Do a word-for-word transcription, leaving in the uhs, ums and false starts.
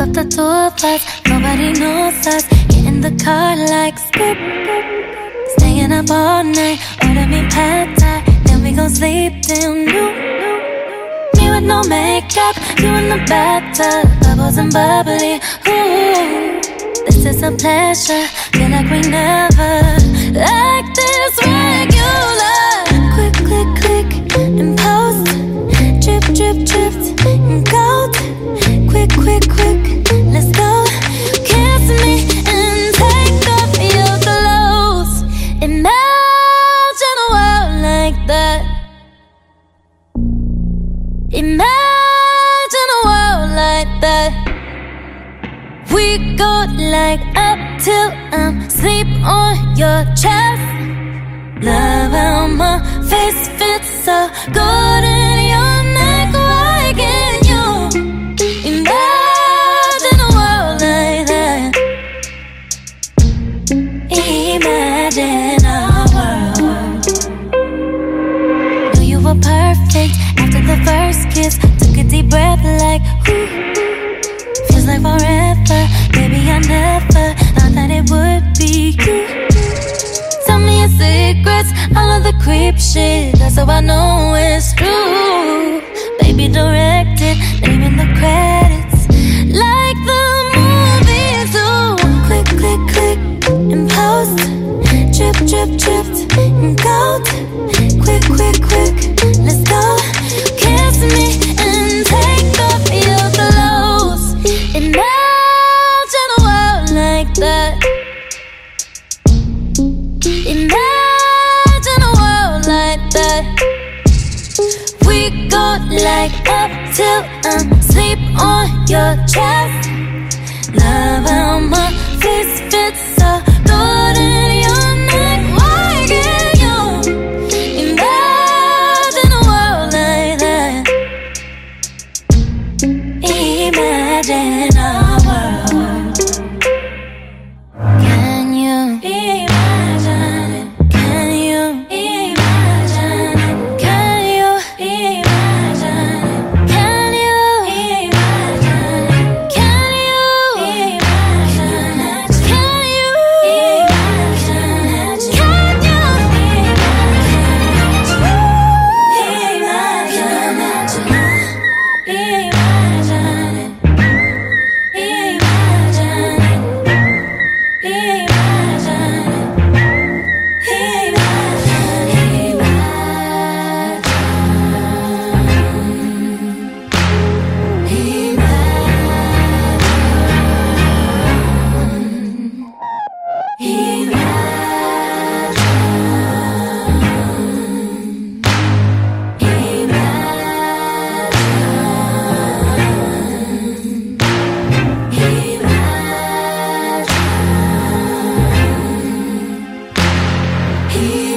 out the tour bus, nobody knows us. Get in the car like skip. Staying up all night, order me pad thai, then we gon' sleep till noon. Me with no makeup, you in the bathtub, bubbles and bubbly. Ooh, this is a pleasure, feel like we never like this regular. Quick, click, click, and post. Drip, drip, dripped, and gold. Quick, quick, quick, let's go. Kiss me and take off your clothes. Imagine a world like that. Imagine a world like that. We go like up till I'm sleep on your chest. Love how my face fits so good in your neck. Why can't you imagine a world like that? Imagine a world. Knew you were perfect after the first kiss. Took a deep breath like whoo. Feels like forever. Baby, I never thought that it would be you. Tell me your secrets, all of the creep shit. That's how I know it's true. Baby, directed, name in the credits, like the movies do. Click, click, click, and post. Drip, drip, dripped, and gold. Quick, quick, quick, let's go. Kiss me and take off your clothes. Imagine a world like that. Imagine a world like that. We go like up till I'm sleep on your chest. Love how my face fits so good in your neck. Why can't you imagine a world like that? Imagine a world. Can you imagine it? Can you imagine it? Can you imagine it? Can you imagine it? Can you imagine it? Can you imagine it? Can you imagine it? Imagine it. Imagine it. Imagine.